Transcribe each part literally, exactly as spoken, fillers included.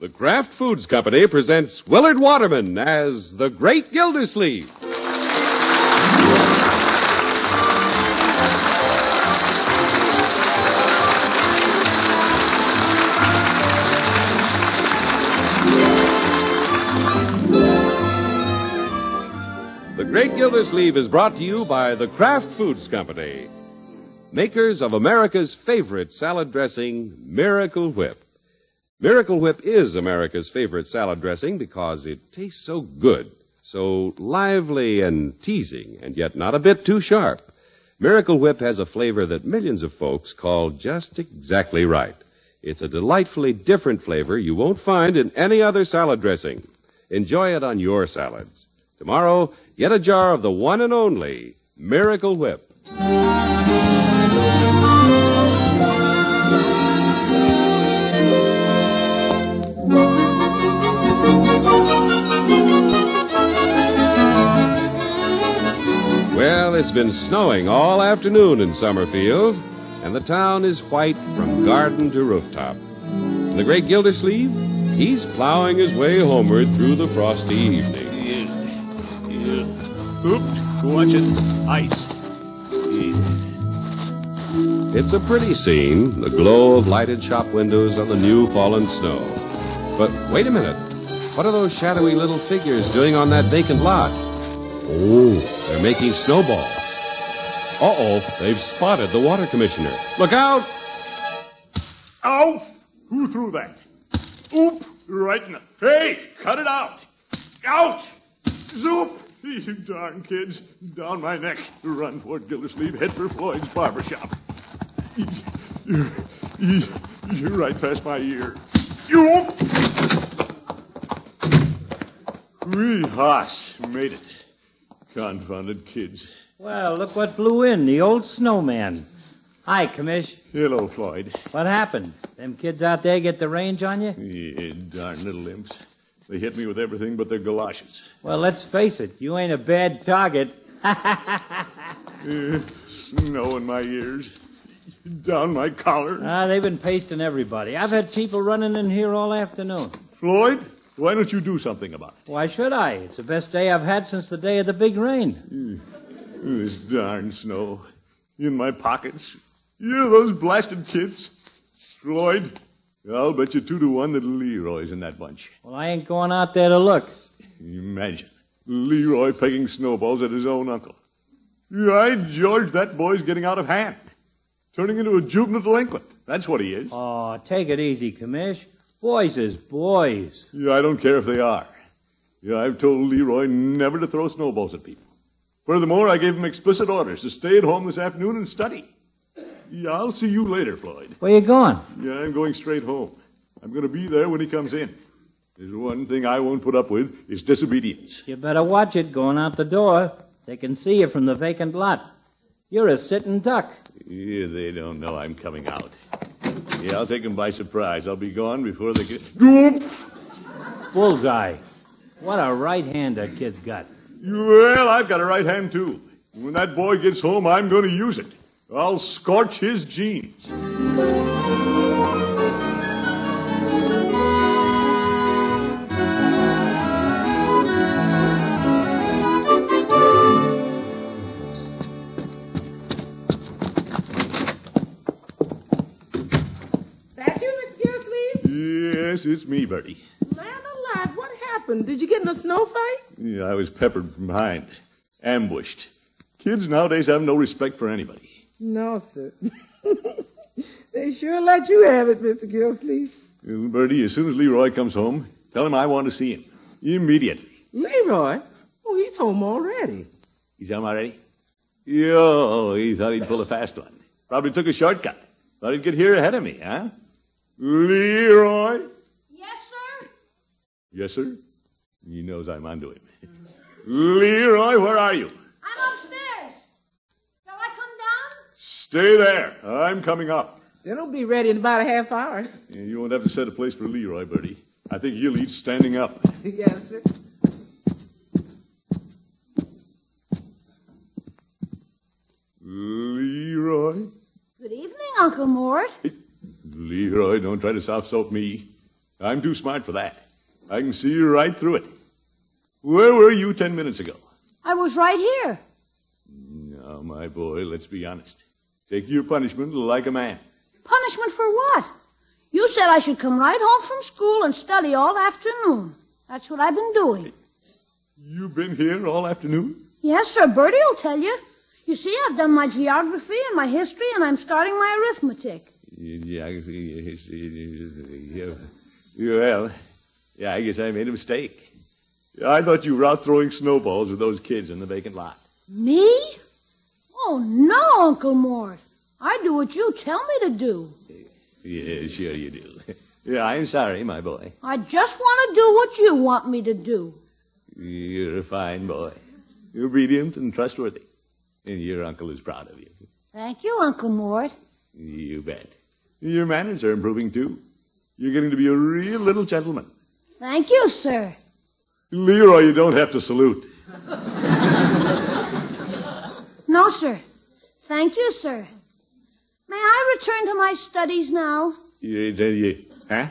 The Kraft Foods Company presents Willard Waterman as the Great Gildersleeve. The Great Gildersleeve is brought to you by the Kraft Foods Company, makers of America's favorite salad dressing, Miracle Whip. Miracle Whip is America's favorite salad dressing because it tastes so good, so lively and teasing, and yet not a bit too sharp. Miracle Whip has a flavor that millions of folks call just exactly right. It's a delightfully different flavor you won't find in any other salad dressing. Enjoy it on your salads. Tomorrow, get a jar of the one and only Miracle Whip. Well, it's been snowing all afternoon in Summerfield, and the town is white from garden to rooftop. And the Great Gildersleeve, he's plowing his way homeward through the frosty evening. Yeah. Yeah. Oops, watch it. Ice. Yeah. It's a pretty scene, the glow of lighted shop windows on the new fallen snow. But wait a minute. What are those shadowy little figures doing on that vacant lot? Oh, they're making snowballs. Uh-oh, they've spotted the water commissioner. Look out! Ow! Who threw that? Oop! Right in the... Hey, cut it out! Out! Zoop! You darn kids. Down my neck. Run toward Gildersleeve. Head for Floyd's barber shop. You're, you're right past my ear. You... Wee hoss. Made it. Confounded kids. Well, look what blew in, the old snowman. Hi, Commish. Hello, Floyd. What happened? Them kids out there get the range on you? Yeah, darn little imps. They hit me with everything but their galoshes. Well, let's face it, you ain't a bad target. Yeah, snow in my ears. Down my collar. Ah, they've been pasting everybody. I've had people running in here all afternoon. Floyd, why don't you do something about it? Why should I? It's the best day I've had since the day of the big rain. This darn snow. In my pockets. Yeah, those blasted kids. Floyd, I'll bet you two to one that Leroy's in that bunch. Well, I ain't going out there to look. Imagine. Leroy pegging snowballs at his own uncle. Right, George, that boy's getting out of hand. Turning into a juvenile delinquent. That's what he is. Oh, take it easy, Commish. Boys is boys. Yeah, I don't care if they are. Yeah, I've told Leroy never to throw snowballs at people. Furthermore, I gave him explicit orders to stay at home this afternoon and study. Yeah, I'll see you later, Floyd. Where you going? Yeah, I'm going straight home. I'm going to be there when he comes in. There's one thing I won't put up with is disobedience. You better watch it going out the door. They can see you from the vacant lot. You're a sitting duck. Yeah, they don't know I'm coming out. Yeah, I'll take them by surprise. I'll be gone before they get... Oops! Bullseye. What a right hand that kid's got. Well, I've got a right hand, too. When that boy gets home, I'm going to use it. I'll scorch his jeans. That you, Mister Gildersleeve? Yes, it's me, Bertie. Man alive, what happened? Did you get in a snow fight? Yeah, I was peppered from behind. Ambushed. Kids nowadays have no respect for anybody. No, sir. They sure let you have it, Mister Gildersleeve. Well, Bertie, as soon as Leroy comes home, tell him I want to see him. Immediately. Leroy? Oh, he's home already. He's home already? Yo, he thought he'd pull a fast one. Probably took a shortcut. Thought he'd get here ahead of me, huh? Leroy? Yes, sir? Yes, sir? He knows I'm onto him. Leroy, where are you? I'm upstairs. Shall I come down? Stay there. I'm coming up. Dinner'll be ready in about a half hour. Yeah, you won't have to set a place for Leroy, Bertie. I think he'll eat standing up. Yes, sir. Leroy? Good evening, Uncle Mort. Leroy, don't try to soft soap me. I'm too smart for that. I can see right through it. Where were you ten minutes ago? I was right here. Now, my boy, let's be honest. Take your punishment like a man. Punishment for what? You said I should come right home from school and study all afternoon. That's what I've been doing. You've been here all afternoon? Yes, sir. Bertie will tell you. You see, I've done my geography and my history, and I'm starting my arithmetic. Geography, history, well, yeah, I guess I made a mistake. I thought you were out throwing snowballs with those kids in the vacant lot. Me? Oh, no, Uncle Mort. I do what you tell me to do. Yeah, sure you do. Yeah, I'm sorry, my boy. I just want to do what you want me to do. You're a fine boy. You're obedient and trustworthy. And your uncle is proud of you. Thank you, Uncle Mort. You bet. Your manners are improving, too. You're getting to be a real little gentleman. Thank you, sir. Leroy, you don't have to salute. No, sir. Thank you, sir. May I return to my studies now? You, you, huh?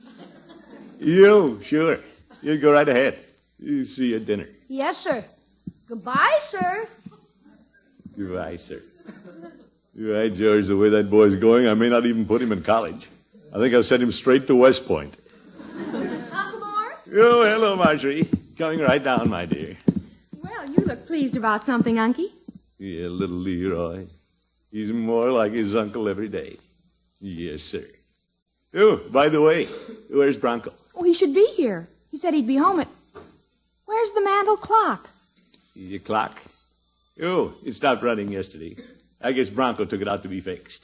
You, sure. You go right ahead. You see you at dinner. Yes, sir. Goodbye, sir. Goodbye, sir. You're right, George. The way that boy's going, I may not even put him in college. I think I'll send him straight to West Point. Uncle Mort? Oh, hello, Marjorie. Coming right down, my dear. Well, you look pleased about something, Unky. Yeah, little Leroy. He's more like his uncle every day. Yes, sir. Oh, by the way, where's Bronco? Oh, he should be here. He said he'd be home at... Where's the mantel clock? Your clock? Oh, it stopped running yesterday. I guess Bronco took it out to be fixed.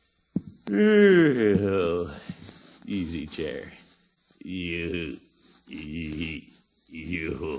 Oh, easy chair. You, you, you.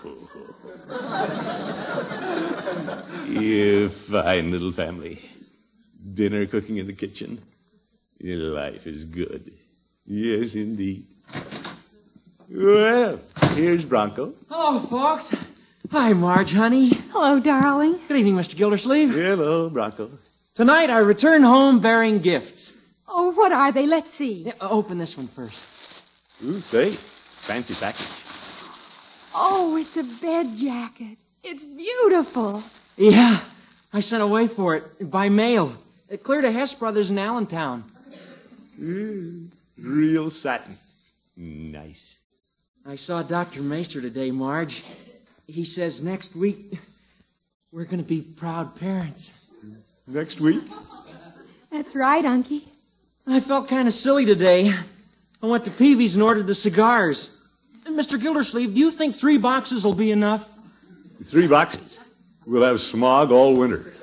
You fine little family. Dinner cooking in the kitchen. Your life is good. Yes, indeed. Well, here's Bronco. Hello, folks. Hi, Marge, honey. Hello, darling. Good evening, Mister Gildersleeve. Hello, Bronco. Tonight I return home bearing gifts. Oh, what are they? Let's see. Yeah, open this one first. Ooh, say, fancy package. Oh, it's a bed jacket. It's beautiful. Yeah, I sent away for it by mail. It cleared to Hess Brothers in Allentown. Mm, real satin. Nice. I saw Doctor Maester today, Marge. He says next week we're going to be proud parents. Next week? That's right, Unky. I felt kind of silly today. I went to Peavy's and ordered the cigars. Mister Gildersleeve, do you think three boxes will be enough? Three boxes. We'll have smog all winter.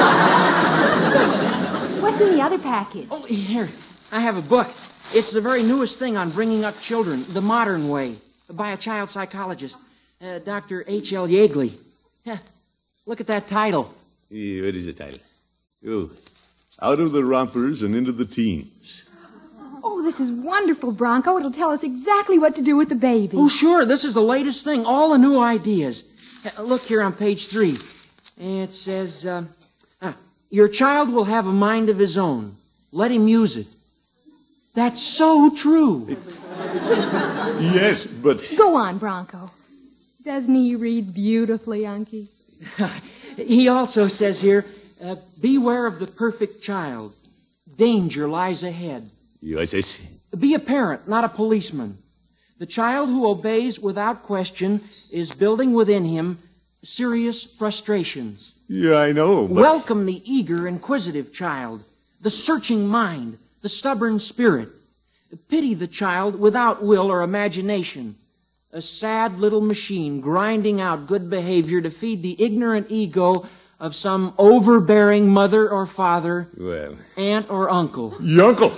What's in the other package? Oh, here. I have a book. It's the very newest thing on bringing up children, the modern way, by a child psychologist, uh, Doctor H L Yeagley. Yeah, look at that title. Yeah, what is the title? Oh, Out of the Rompers and Into the Teens. Oh, this is wonderful, Bronco. It'll tell us exactly what to do with the baby. Oh, sure. This is the latest thing. All the new ideas. Uh, look here on page three. It says, uh, ah, your child will have a mind of his own. Let him use it. That's so true. Yes, but... Go on, Bronco. Doesn't he read beautifully, Unky? He also says here, uh, beware of the perfect child. Danger lies ahead. Yes, yes. Be a parent, not a policeman. The child who obeys without question is building within him serious frustrations. Yeah, I know, but... Welcome the eager, inquisitive child, the searching mind, the stubborn spirit. Pity the child without will or imagination. A sad little machine grinding out good behavior to feed the ignorant ego of some overbearing mother or father, Well... aunt or uncle. Your uncle!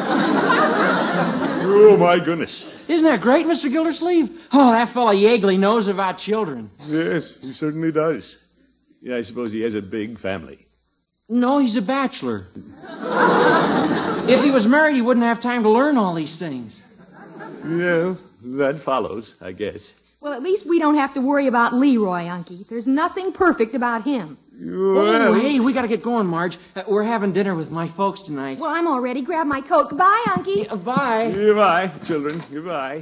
Oh, my goodness. Isn't that great, Mister Gildersleeve? Oh, that fellow Yeagley knows about children. Yes, he certainly does. Yeah, I suppose he has a big family. No, he's a bachelor. If he was married, he wouldn't have time to learn all these things. Yeah, that follows, I guess. Well, at least we don't have to worry about Leroy, Unky. There's nothing perfect about him. Oh, hey, we gotta get going, Marge. Uh, we're having dinner with my folks tonight. Well, I'm all ready. Grab my coat. Goodbye, Unky. Uh, bye. Goodbye, children. Goodbye.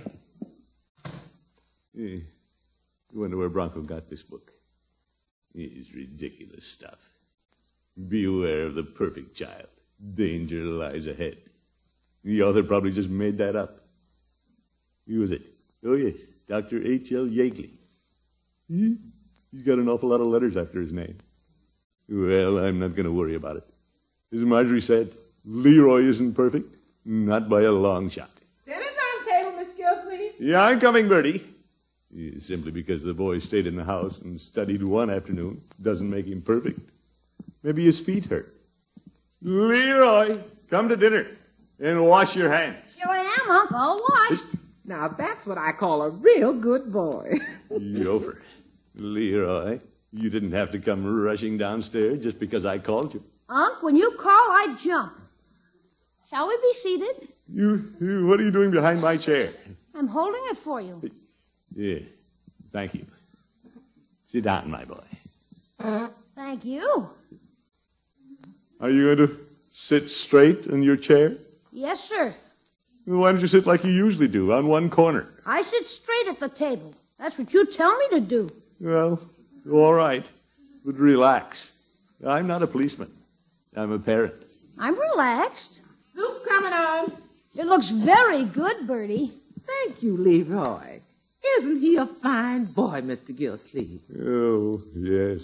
Eh, I wonder where Bronco got this book. It's ridiculous stuff. Beware of the perfect child. Danger lies ahead. The author probably just made that up. Who was it? Oh, yes, Doctor H L Yeagley. Hmm? He's got an awful lot of letters after his name. Well, I'm not going to worry about it. As Marjorie said, Leroy isn't perfect. Not by a long shot. Dinner's on the table, Miss Gilsleeve. Yeah, I'm coming, Bertie. Simply because the boy stayed in the house and studied one afternoon doesn't make him perfect. Maybe his feet hurt. Leroy, come to dinner and wash your hands. Here I am, Uncle. All washed. Now, that's what I call a real good boy. Yofer. Leroy, you didn't have to come rushing downstairs just because I called you. Unc, when you call, I jump. Shall we be seated? You, you, what are you doing behind my chair? I'm holding it for you. Yeah, thank you. Sit down, my boy. Thank you. Are you going to sit straight in your chair? Yes, sir. Well, why don't you sit like you usually do, on one corner? I sit straight at the table. That's what you tell me to do. Well, all right. But relax. I'm not a policeman. I'm a parent. I'm relaxed. Soup coming on. It looks very good, Bertie. Thank you, Leroy. Isn't he a fine boy, Mister Gilsleeve? Oh, yes.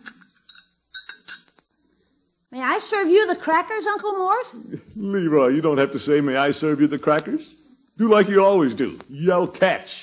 May I serve you the crackers, Uncle Mort? Leroy, you don't have to say, may I serve you the crackers? Do like you always do. Yell catch.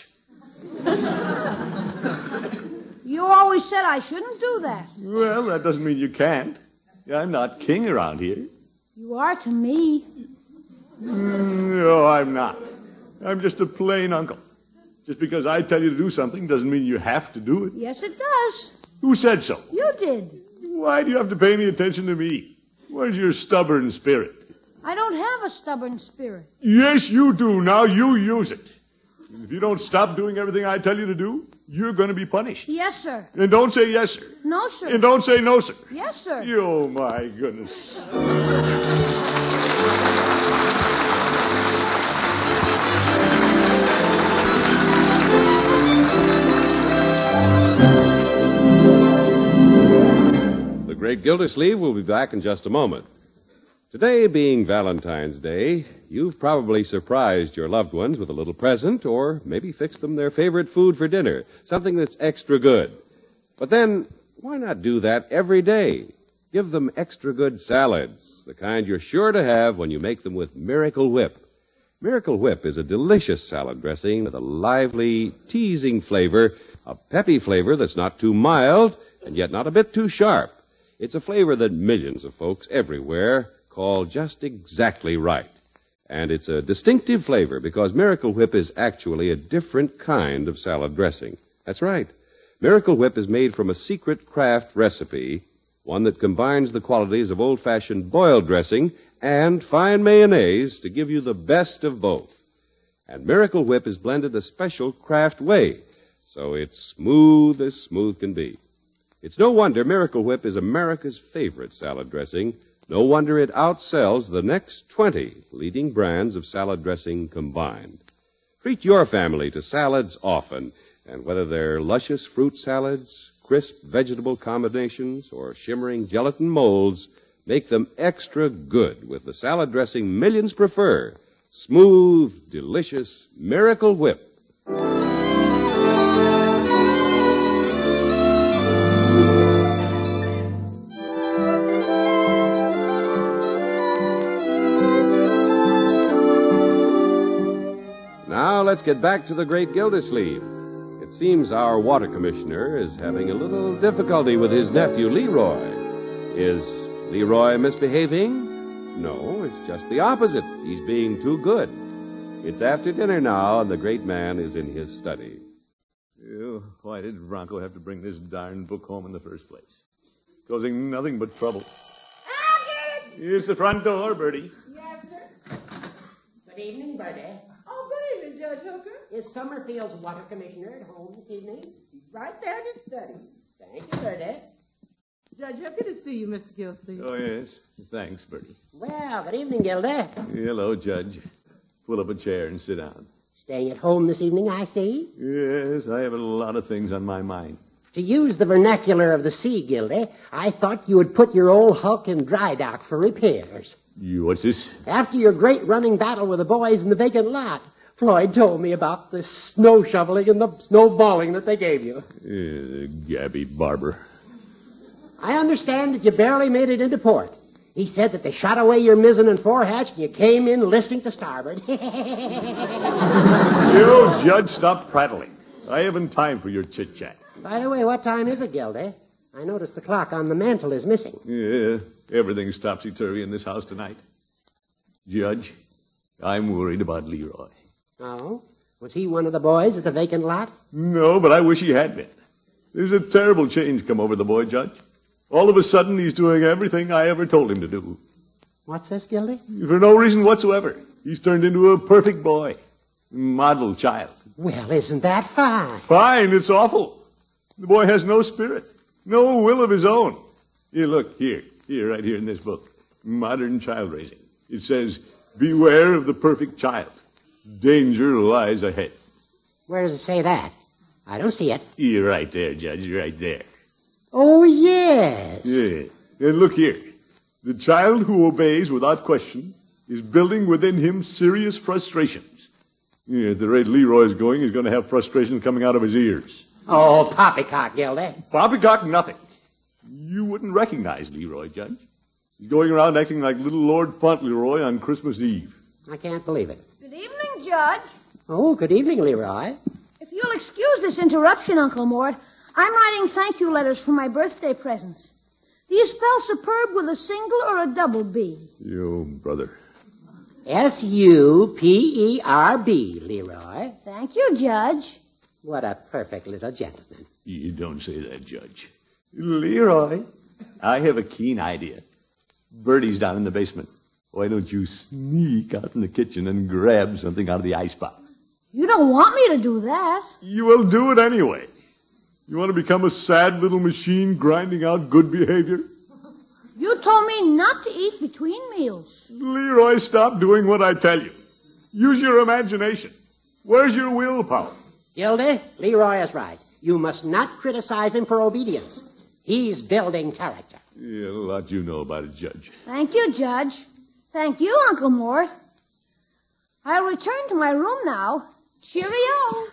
You always said I shouldn't do that. Well, that doesn't mean you can't. I'm not king around here. You are to me. Mm, no, I'm not. I'm just a plain uncle. Just because I tell you to do something doesn't mean you have to do it. Yes, it does. Who said so? You did. Why do you have to pay any attention to me? Where's your stubborn spirit? I don't have a stubborn spirit. Yes, you do. Now you use it. And if you don't stop doing everything I tell you to do, you're going to be punished. Yes, sir. And don't say yes, sir. No, sir. And don't say no, sir. Yes, sir. Oh, my goodness. The Great Gildersleeve will be back in just a moment. Today being Valentine's Day, you've probably surprised your loved ones with a little present or maybe fixed them their favorite food for dinner, something that's extra good. But then, why not do that every day? Give them extra good salads, the kind you're sure to have when you make them with Miracle Whip. Miracle Whip is a delicious salad dressing with a lively, teasing flavor, a peppy flavor that's not too mild and yet not a bit too sharp. It's a flavor that millions of folks everywhere call just exactly right. And it's a distinctive flavor because Miracle Whip is actually a different kind of salad dressing. That's right. Miracle Whip is made from a secret craft recipe, one that combines the qualities of old-fashioned boiled dressing and fine mayonnaise to give you the best of both. And Miracle Whip is blended a special craft way, so it's smooth as smooth can be. It's no wonder Miracle Whip is America's favorite salad dressing. No wonder it outsells the next twenty leading brands of salad dressing combined. Treat your family to salads often, and whether they're luscious fruit salads, crisp vegetable combinations, or shimmering gelatin molds, make them extra good with the salad dressing millions prefer. Smooth, delicious Miracle Whip. Now let's get back to the Great Gildersleeve. It seems our water commissioner is having a little difficulty with his nephew, Leroy. Is Leroy misbehaving? No, it's just the opposite. He's being too good. It's after dinner now, and the great man is in his study. Oh, why did Bronco have to bring this darn book home in the first place? Causing nothing but trouble. Aggie! Here's the front door, Bertie. Yes, sir. Good evening, Bertie. Oh, good evening, Judge Hooker. Is Summerfield's water commissioner at home this evening? He's right there in his study. Thank you, Bertie. Judge, happy to see you, Mister Gilsleeve. Oh, yes. Thanks, Bertie. Well, good evening, Gilda. Hello, Judge. Pull up a chair and sit down. Staying at home this evening, I see. Yes, I have a lot of things on my mind. To use the vernacular of the sea, Gilda, I thought you would put your old hulk in dry dock for repairs. You, what's this? After your great running battle with the boys in the vacant lot, Floyd told me about the snow shoveling and the snowballing that they gave you. Uh, Gabby Barber. I understand that you barely made it into port. He said that they shot away your mizzen and forehatch and you came in listing to starboard. You, Judge, stop prattling. I haven't time for your chit-chat. By the way, what time is it, Gilda? I noticed the clock on the mantel is missing. Yeah, everything's topsy-turvy in this house tonight. Judge, I'm worried about Leroy. Oh? Was he one of the boys at the vacant lot? No, but I wish he had been. There's a terrible change come over the boy, Judge. All of a sudden, he's doing everything I ever told him to do. What's this, Gildy? For no reason whatsoever. He's turned into a perfect boy. Model child. Well, isn't that fine? Fine, it's awful. The boy has no spirit. No will of his own. Here, look, here. Here, right here in this book. Modern Child Raising. It says, beware of the perfect child. Danger lies ahead. Where does it say that? I don't see it. You're right there, Judge. You're right there. Oh, yes. Yeah. And look here. The child who obeys without question is building within him serious frustrations. Yeah, at the rate Leroy's going, he's going to have frustrations coming out of his ears. Oh, poppycock, Gildy. Poppycock, nothing. You wouldn't recognize Leroy, Judge. He's going around acting like little Lord Fauntleroy on Christmas Eve. I can't believe it. Good evening, Judge. Oh, good evening, Leroy. If you'll excuse this interruption, Uncle Mort, I'm writing thank you letters for my birthday presents. Do you spell superb with a single or a double B? You brother. S U P E R B, Leroy. Thank you, Judge. What a perfect little gentleman. You don't say that, Judge. Leroy, I have a keen idea. Bertie's down in the basement. Why don't you sneak out in the kitchen and grab something out of the icebox? You don't want me to do that. You will do it anyway. You want to become a sad little machine grinding out good behavior? You told me not to eat between meals. Leroy, stop doing what I tell you. Use your imagination. Where's your willpower? Gildy, Leroy is right. You must not criticize him for obedience. He's building character. Yeah, a lot you know about it, Judge. Thank you, Judge. Thank you, Uncle Mort. I'll return to my room now. Cheerio.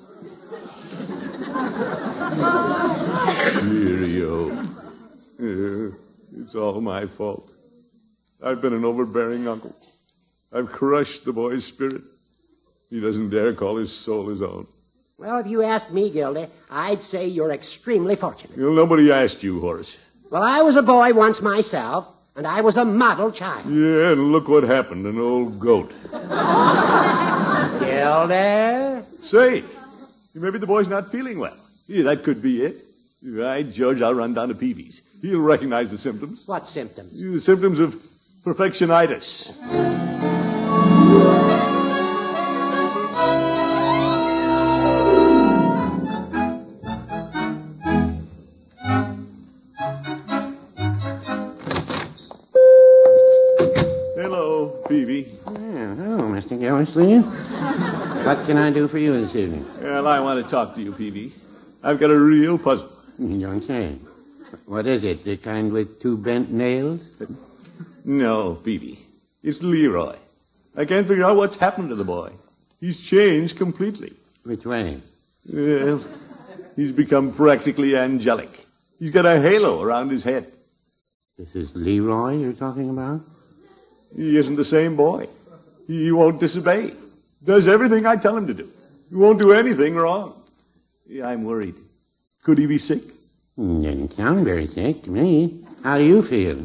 Cheerio. Yeah, it's all my fault. I've been an overbearing uncle. I've crushed the boy's spirit. He doesn't dare call his soul his own. Well, if you ask me, Gildy, I'd say you're extremely fortunate. You know, nobody asked you, Horace. Well, I was a boy once myself, and I was a model child. Yeah, and look what happened, an old goat. Gildy? Say, maybe the boy's not feeling well. Yeah, that could be it. Right, George, I'll run down to Peavy's. He'll recognize the symptoms. What symptoms? Yeah, the symptoms of perfectionitis. Hello, Peavy. Oh, hello, Mister Gildersleeve. What can I do for you this evening? Well, I want to talk to you, Peavy. I've got a real puzzle. You don't say. What is it? The kind with two bent nails? No, Peavy. It's Leroy. I can't figure out what's happened to the boy. He's changed completely. Which way? Well, he's become practically angelic. He's got a halo around his head. This is Leroy you're talking about? He isn't the same boy. He won't disobey. Does everything I tell him to do. He won't do anything wrong. Yeah, I'm worried. Could he be sick? Didn't sound very sick to me. How do you feel?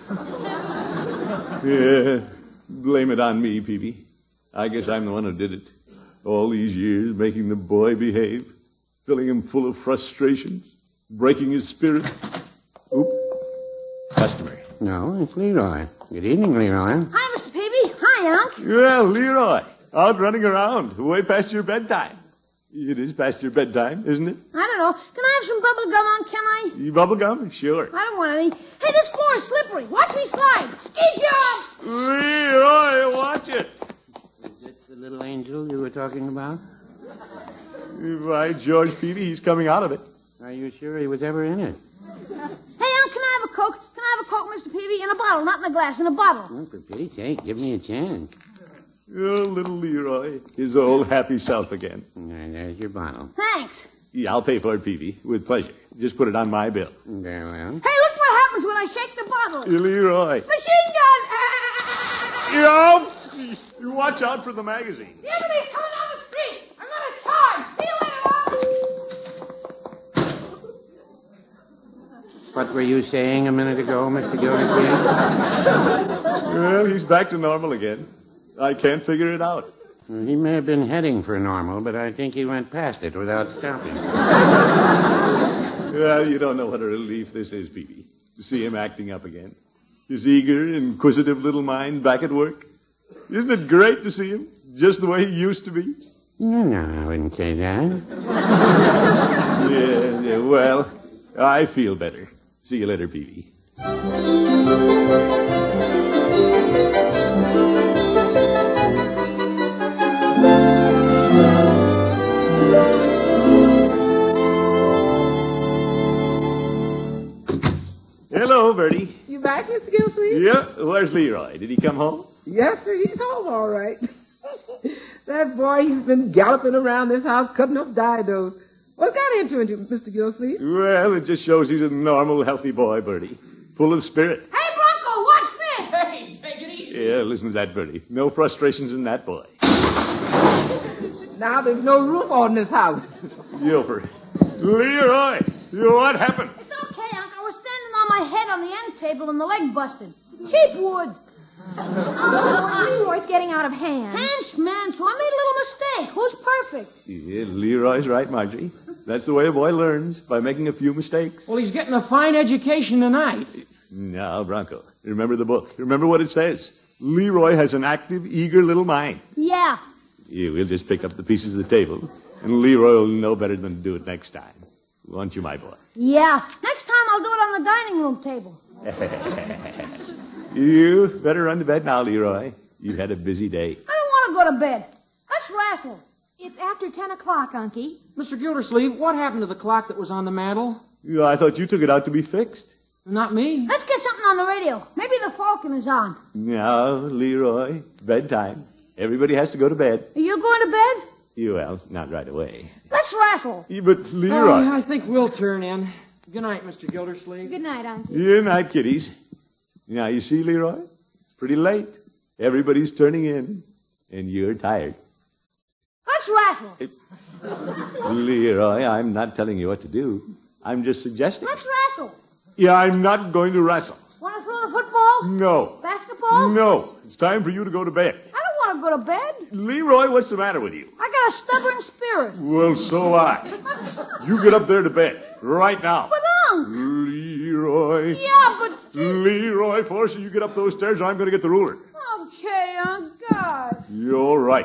Yeah, blame it on me, Peavy. I guess I'm the one who did it. All these years making the boy behave, filling him full of frustrations, breaking his spirit. Oop. Customer. No, it's Leroy. Good evening, Leroy. Hi, Mister Peavy. Hi, Unc. Well, Leroy, out running around, way past your bedtime. It is past your bedtime, isn't it? I don't know. Can I have some bubble gum on, can I? You bubble gum? Sure. I don't want any. Hey, this floor is slippery. Watch me slide. Ski jump! Leroy, watch it. Is this the little angel you were talking about? By George Peavy, he's coming out of it. Are you sure he was ever in it? Hey, Unc, can I have a Coke? Can I have a Coke, Mister Peavy? In a bottle, not in a glass, in a bottle. Oh, for pity's sake, give me a chance. Oh, little Leroy, his old happy self again. And there's your bottle. Thanks. Yeah, I'll pay for it, Peavy, with pleasure. Just put it on my bill. Very well. Hey, look what happens when I shake the bottle. Leroy. Machine gun! Yo! You watch out for the magazine. The enemy's coming down the street. I'm going to charge. See you later, Unc. What were you saying a minute ago, Mister Gildersleeve? Well, he's back to normal again. I can't figure it out. Well, he may have been heading for normal, but I think he went past it without stopping. Well, you don't know what a relief this is, Peavy, to see him acting up again. His eager, inquisitive little mind back at work. Isn't it great to see him, just the way he used to be? No, no, I wouldn't say that. Yeah, yeah, well, I feel better. See you later, Peavy. Hello, Bertie. You back, Mister Gilsleeve? Yeah, where's Leroy? Did he come home? Yes, sir. He's home all right. That boy, he's been galloping around this house cutting up didos. What got into him, Mister Gilsleeve? Well, it just shows he's a normal, healthy boy, Bertie. Full of spirit. Hey, Bronco, watch this. Hey, take it easy. Yeah, listen to that, Bertie. No frustrations in that boy. Now there's no roof on this house. Gilford. Leroy, what happened? It's okay, Unc. I was standing on my head on the end table and the leg busted. Cheap wood. Oh, Leroy's getting out of hand. Hands, man, so I made a little mistake. Who's perfect? Yeah, Leroy's right, Marjorie. That's the way a boy learns, by making a few mistakes. Well, he's getting a fine education tonight. Now, Bronco, remember the book. Remember what it says. Leroy has an active, eager little mind. Yeah. Yeah, we'll just pick up the pieces of the table, and Leroy will know better than to do it next time. Won't you, my boy? Yeah. Next time I'll do it on the dining room table. You better run to bed now, Leroy. You've had a busy day. I don't want to go to bed. Let's wrestle. It's after ten o'clock, Unky. Mister Gildersleeve, what happened to the clock that was on the mantel? Yeah, I thought you took it out to be fixed. Not me. Let's get something on the radio. Maybe the Falcon is on. Now, Leroy, bedtime. Everybody has to go to bed. Are you going to bed? You, well, not right away. Let's wrestle. Yeah, but, Leroy. Oh, I think we'll turn in. Good night, Mister Gildersleeve. Good night, Unky. Good night, kiddies. Now, you see, Leroy? It's pretty late. Everybody's turning in, and you're tired. Let's wrestle. Leroy, I'm not telling you what to do. I'm just suggesting. Let's wrestle. Yeah, I'm not going to wrestle. Want to throw the football? No. Basketball? No. It's time for you to go to bed. I don't want to go to bed. Leroy, what's the matter with you? I got a stubborn spirit. Well, so I. You get up there to bed. Right now. But, Unc. Leroy. Yeah, but... Leroy, forcing you get up those stairs, or I'm going to get the ruler. Okay, Unc. God. You're right.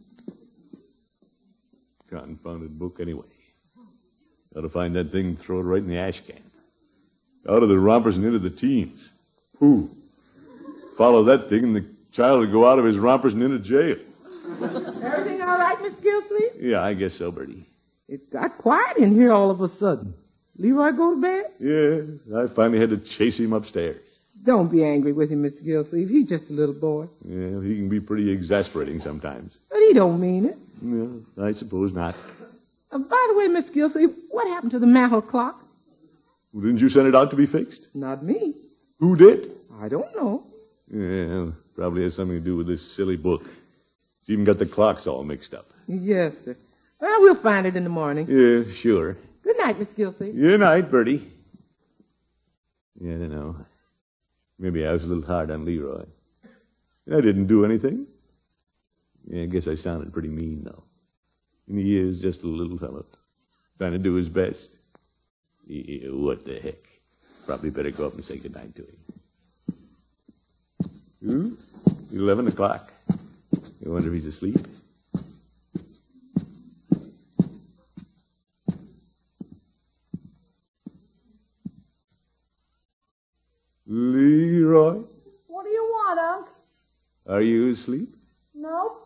Confounded book anyway. Got to find that thing and throw it right in the ash can. Out of the rompers and into the teens. Who? Follow that thing and the child will go out of his rompers and into jail. Everything all right, Mister Gilsleeve? Yeah, I guess so, Bertie. It's got quiet in here all of a sudden. Leroy go to bed? Yeah, I finally had to chase him upstairs. Don't be angry with him, Mister Gilsleeve. He's just a little boy. Yeah, he can be pretty exasperating sometimes. But he don't mean it. No, I suppose not. Uh, by the way, Mister Gilsleeve, what happened to the mantel clock? Well, didn't you send it out to be fixed? Not me. Who did? I don't know. Yeah, probably has something to do with this silly book. It's even got the clocks all mixed up. Yes, sir. Well, we'll find it in the morning. Yeah, sure. Good night, Mister Gilsleeve. Good night, Bertie. Yeah, I don't know. Maybe I was a little hard on Leroy. I didn't do anything. Yeah, I guess I sounded pretty mean, though. And he is just a little fellow, trying to do his best. Yeah, what the heck? Probably better go up and say goodnight to him. Hmm? Eleven o'clock. I wonder if he's asleep. Leroy, What do you want, Unc? are you asleep? Nope.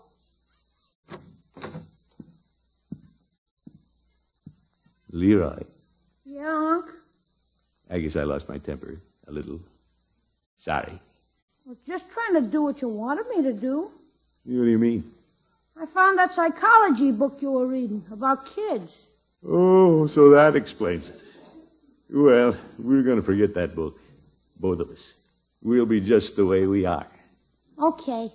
Leroy, Yeah, Unc? I guess I lost my temper a little. Sorry. I was just trying to do what you wanted me to do. What do you mean? I found that psychology book you were reading about kids. Oh, so that explains it. Well, we're going to forget that book. Both of us. We'll be just the way we are. Okay.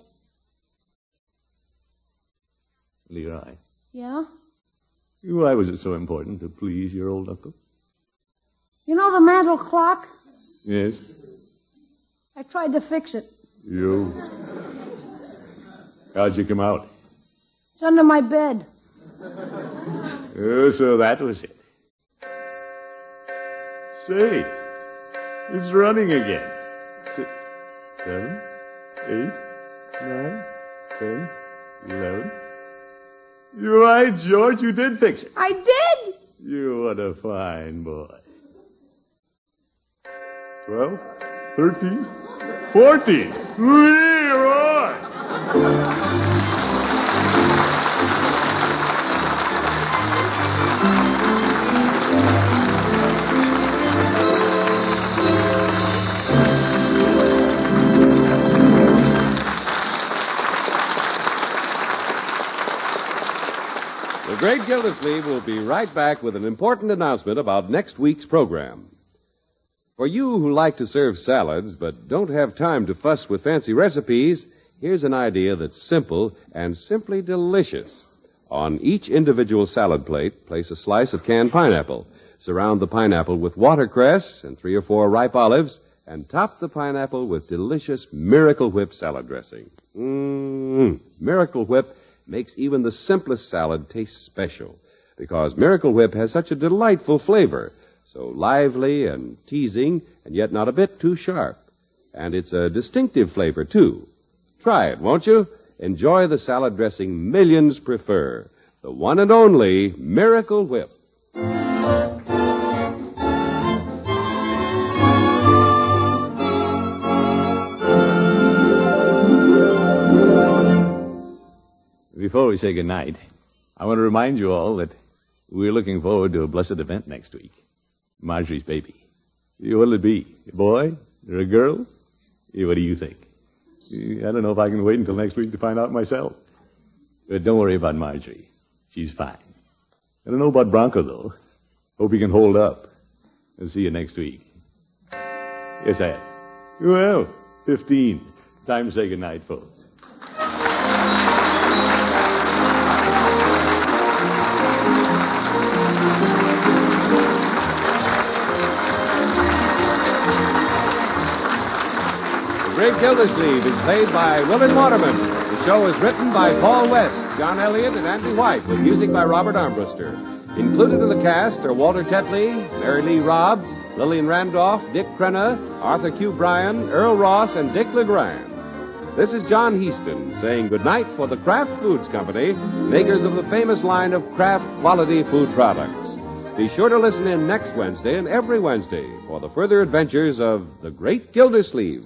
Leroy, Yeah? why was it so important to please your old uncle? You know the mantel clock? Yes? I tried to fix it. You. How'd you come out? It's under my bed. Oh, so that was it. Say, it's running again. Six, seven, eight, nine, ten, eleven. You're right, George. You did fix it. I did? You what a fine boy. Twelve, thirteen, fourteen. Leroy! The Great Gildersleeve will be right back with an important announcement about next week's program. For you who like to serve salads but don't have time to fuss with fancy recipes, here's an idea that's simple and simply delicious. On each individual salad plate, place a slice of canned pineapple. Surround the pineapple with watercress and three or four ripe olives, and top the pineapple with delicious Miracle Whip salad dressing. Mmm, Miracle Whip makes even the simplest salad taste special, because Miracle Whip has such a delightful flavor, so lively and teasing, and yet not a bit too sharp. And it's a distinctive flavor, too. Try it, won't you? Enjoy the salad dressing millions prefer, the one and only Miracle Whip. Before we say goodnight, I want to remind you all that we're looking forward to a blessed event next week. Marjorie's baby. What'll it be? A boy or a girl? What do you think? I don't know if I can wait until next week to find out myself. But don't worry about Marjorie. She's fine. I don't know about Bronco, though. Hope he can hold up. I'll see you next week. Yes, I am. Well, fifteen. Time to say goodnight, folks. The Great Gildersleeve is played by Willard Waterman. The show is written by Paul West, John Elliott, and Andy White, with music by Robert Armbruster. Included in the cast are Walter Tetley, Mary Lee Robb, Lillian Randolph, Dick Crenna, Arthur Q. Bryan, Earl Ross, and Dick LeGrand. This is John Heaston saying goodnight for the Kraft Foods Company, makers of the famous line of Kraft quality food products. Be sure to listen in next Wednesday and every Wednesday for the further adventures of the Great Gildersleeve.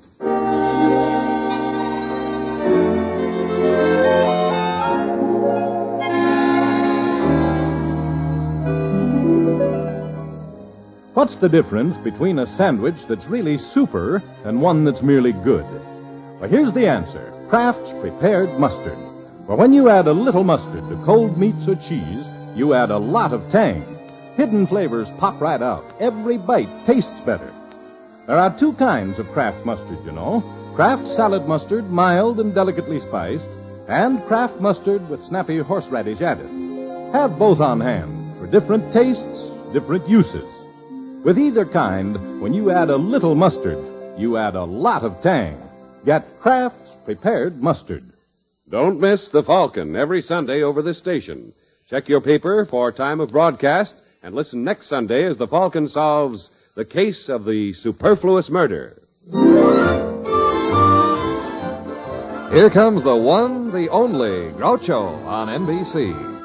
What's the difference between a sandwich that's really super and one that's merely good? Well, here's the answer. Kraft's Prepared Mustard. For when you add a little mustard to cold meats or cheese, you add a lot of tang. Hidden flavors pop right out. Every bite tastes better. There are two kinds of Kraft mustard, you know. Kraft salad mustard, mild and delicately spiced, and Kraft mustard with snappy horseradish added. Have both on hand for different tastes, different uses. With either kind, when you add a little mustard, you add a lot of tang. Get Kraft's Prepared Mustard. Don't miss The Falcon every Sunday over this station. Check your paper for time of broadcast and listen next Sunday as The Falcon solves the case of the superfluous murder. Here comes the one, the only Groucho on N B C.